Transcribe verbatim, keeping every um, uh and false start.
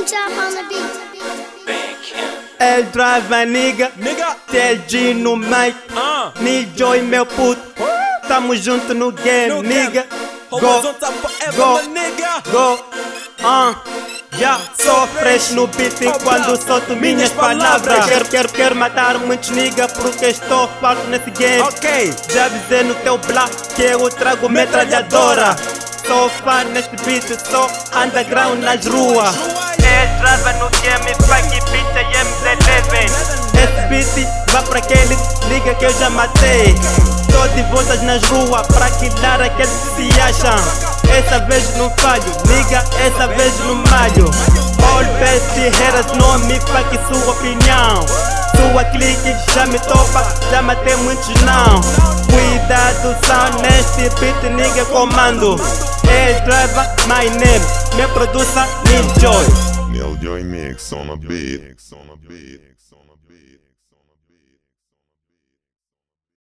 Young Chop on the beat. El drive a nigga, Nigga, T G no mic, ah, Nijoy meu puto, tamo junto no game, no nigga. Go, Go, horizontal forever, go. my nigga. go, ah, já sou fresh no beat quando solto minhas palavras. Quero, quero, quero matar muitos nigga porque estou farto nesse game. Ok, Já avisei no teu black que eu trago metralhadora. Sou fã neste beat, sou underground nas ruas. É trava no game, funk beat e M eleven. Esse beat vai pra aquele liga que eu já matei. Tô de voltas nas ruas pra quilar aqueles que se acham. Essa vez não falho, liga, essa vez não malho. All best haters não me fake sua opinião. Sua clique já me topa, já matei muitos não. Cuidado, são neste beat, nigga comando. Hey driver, my name, me producer, Nijoy. Nijoy mix on a beat.